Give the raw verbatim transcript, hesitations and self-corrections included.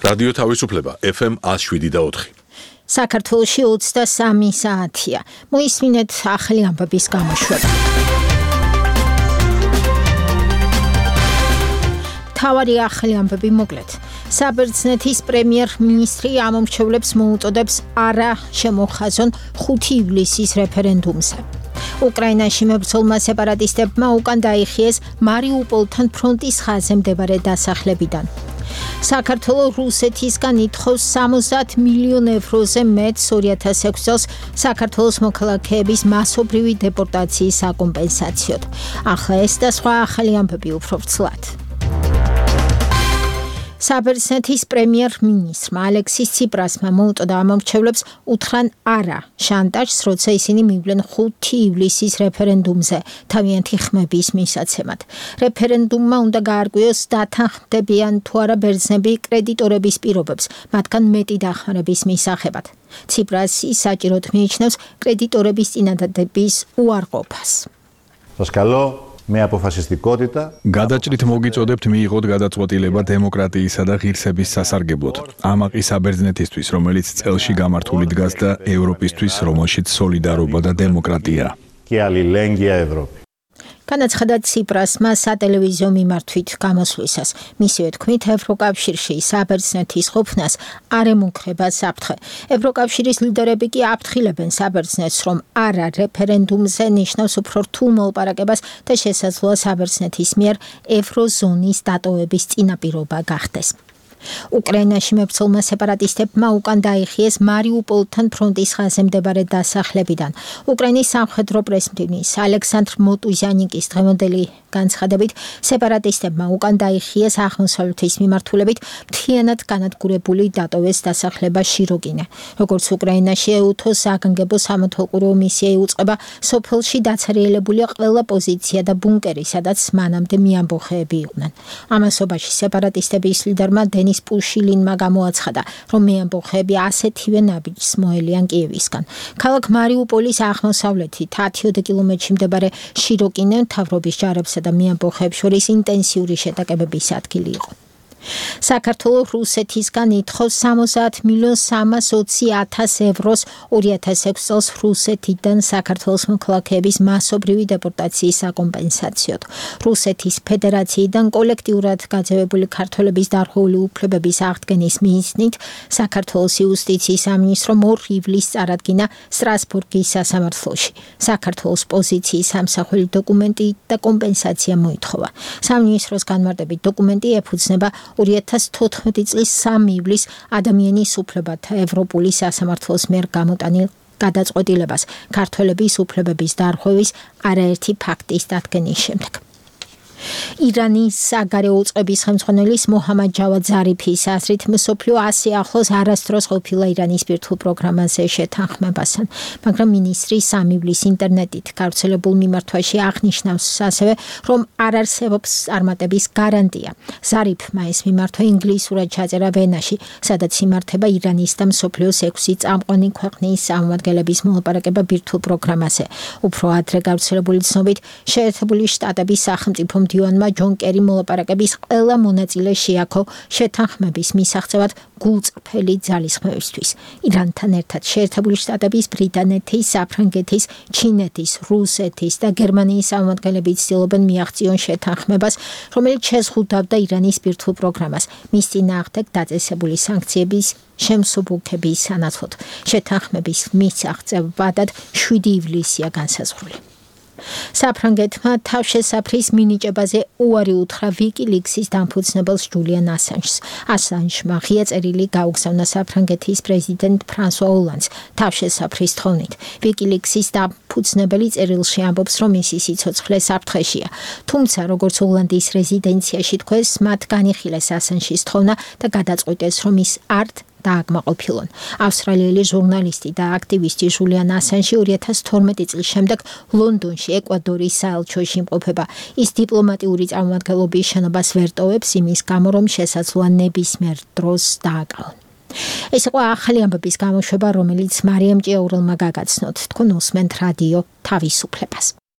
რადიო თავისუფლება F M one oh seven და four. საქართველოში ოცდასამი საათია. მოისმინეთ ახალი ამბების გამოშვება. თავარი ახალი ამბები მოკლედ. საბერძნეთის პრემიერ-მინისტრი ამომრჩევლებს მოუწოდებს არა შემოხაზონ ხუთი ივლისის რეფერენდუმზე. უკრაინაში მებრძოლმა სეპარატისტებმა უკან დაიხიეს მარიუპოლთან ფრონტის ხაზზე მდებარე დასახლებიდან. საქართველოს რუსეთისგან ითხოვს სამოცდაათ მილიონ ევროზე მეტ ორი ათას ექვსი წელს საქართველოს მოქალაქეების მასობრივი დეპორტაციის საკომპენსაციოდ. ახლა ეს და სხვა ახალი ამბები უფრო ვრცლად. საბერძნეთის პრემიერ-მინისტრმა ალექსის ციპრასმა მოუწოდა ამომრჩევლებს უთხრან არა შანტაჟს, როცა ისინი მივლენ ხუთი ივლისის რეფერენდუმზე თავიანთი ხმების მისაცემად. რეფერენდუმმა უნდა გაარკვიოს დათანხმდებიან თუ არა ბერძნები კრედიტორების პირობებს, მათგან მეტი დახმარების მისაღებად. ციპრასი საჭიროდ მიიჩნევს კრედიტორების წინადადების უარყოფას. Σας καλώ με αποφασιστικότητα. გადაჭრით მოგიწოდებთ მიიღოთ გადაწყვეტილება დემოკრატიისა და ღირსების სასარგებლოდ. ამაყი საბერძნეთისთვის, რომელიც წელში გამართული დგას და ევროპისთვის, რომელშიც სოლიდარობა და დემოკრატია. Και αλληλέγγυα Ευρώπη. განაცხადა ციპრასმა სატელევიზიო მიმართვით გამოსვლისას. მისივე თქმით, ევროკავშირში საბერძნეთის ყოფნას არ ემუქრება საფრთხე. ევროკავშირის ლიდერები კი აფრთხილებენ საბერძნეთს, რომ არა რეფერენდუმზე ნიშნავს უფრო რთულ მოლაპარაკებას და შესაძლოა საბერძნეთის მიერ ევროზონის დატოვების წინაპირობა გახდეს. უკრაინაში მებრძოლმა სეპარატისტებმა უკან დაიხიეს მარიუპოლთან ფრონტის ხაზზე მდებარე დასახლებიდან. უკრაინის სამხედრო პრესმდივნის ალექსანდრ მოტუზიანიკის დღევანდელი განცხადებით, სეპარატისტებმა უკან დაიხიეს აღმოსავლეთის მიმართულებით მთლიანად განადგურებული დატოვეს დასახლება შიროგინე. როგორც უკრაინაში ეუთოს საგანგებო სამეთვალყურეო მისია იუწყება, სოფელში დაცარიელებულია ყველა პოზიცია და ბუნკერი, სადაც მანამდე მეამბოხეები იყვნენ. ამასობაში სეპარატისტების ლიდერმა დენის პუშილინმა გამოაცხადა, რომ მეამბოხეები ასეთივე ნაბიჯს მოელიან კიევისგან. ქალაქ მარიუპოლის აღმოსავლეთით ათი კილომეტრში მდებარე შიროგინე მთავრობის ჯარებსა და მეამბოხეებს შორის ინტენსიური შეტაკებების ადგილი იყო. საქართველოს რუსეთისგან ითხოვს სამოცდაათ მილიონ სამას ოცი ათას ევროს ორი ათას ექვსი წელს რუსეთიდან საქართველოს მოქალაქეების მასობრივი დეპორტაციის საკომპენსაციოდ. რუსეთის ფედერაციიდან კოლექტიურად გაძევებული ქართველების დარღვეული უფლებების აღდგენის მიზნით საქართველოს იუსტიციის სამინისტრომ ორ ივლისს წარადგინა სტრასბურგის სასამართლოში. საქართველოს პოზიციის სამსახველი დოკუმენტი და კომპენსაცია მოითხოვა. სამინისტროს განმარტებით დოკუმენტი ეფუძნება ორი ათას თოთხმეტი წლის სამი ივლისს ადამიანის უფლებათა ევროპული სასამართლოს მიერ გამოტანილ გადაწყვეტილებას ქართველების უფლებების დარღვევის არაერთი ფაქტის დადგენის შემდეგ. ირანის საგარეო უწყების ხელმძღვანელის მოჰამად ჯავად ზარიფის აზრით მსოფლიო ასე ახლოს არასდროს ყოფილა ირანის ბირთვულ პროგრამაზე შეთანხმებასთან, მაგრამ მინისტრი სამი ივლისს ინტერნეტით გავრცელებულ მიმართვაში აღნიშნავს ასევე, რომ არ არსებობს წარმატების გარანტია. ზარიფმა ეს მიმართვა ინგლისურად ჩაწერა ვენაში, სადაც იმართება ირანის და მსოფლიოს ექვსი წამყვანი ქვეყნის წარმომადგენლების მოლაპარაკება ბირთვულ პროგრამაზე. უფრო ადრე გავრცელებული ცნობით, შეერთებული შტატების სახელმწიფო მდივანმა ჯონ კერი მოლაპარაკების ყველა მონაწილე შეაქო შეთანხმების მისაღწევად გულწრფელი ძალისხმევისთვის. ირანთან ერთად შეერთებული შტატების, ბრიტანეთის, საფრანგეთის, ჩინეთის, რუსეთის და გერმანიის წარმომადგენლები ცდილობენ მიაღწიონ შეთანხმებას, რომელიც შეზღუდავდა ირანის ბირთვულ პროგრამას, მის წინააღმდეგ დაწესებული სანქციების შემსუბუქების სანაცვლოდ. შეთანხმების მისაღწევადად შვიდი ივლისია განსაზღვრული. საფრანგეთმა თავშესაფრის მინიჭებაზე უარი უთხრა ვიკილიქსის დამფუძნებელს ჯულიან ასანჟს. ასანჟმა ღია წერილი გაუგზავნა საფრანგეთის პრეზიდენტ ფრანსუა ოლანდს თავშესაფრის თხოვნით. ვიკილიქსის დამფუძნებელი წერილში ამბობს, რომ მისი სიცოცხლე საფრთხეშია. თუმცა, როგორც ოლანდის რეზიდენციაში თქვეს, მათ განიხილეს ასანჟის თხოვნა და გადაწყვიტეს, რომ ის არ დააკმაყოფილონ. ავსტრალიელი ჟურნალისტი და აქტივისტი ჟულიან ასანჟი ორი ათას თორმეტი წლის შემდეგ ლონდონში ეკვადორის საელჩოში იმყოფება. ის დიპლომატიური წარმომადგენლობის შენობას ვერ ტოვებს იმის გამო, რომ შესაძლოა ნებისმიერ დროს დააკავონ. ეს იყო ახალი ამბების გამოშვება, რომელიც მარიამ ჭიაურელმა გაგაცნოთ. თქვენ უსმენთ რადიო თავისუფლებას.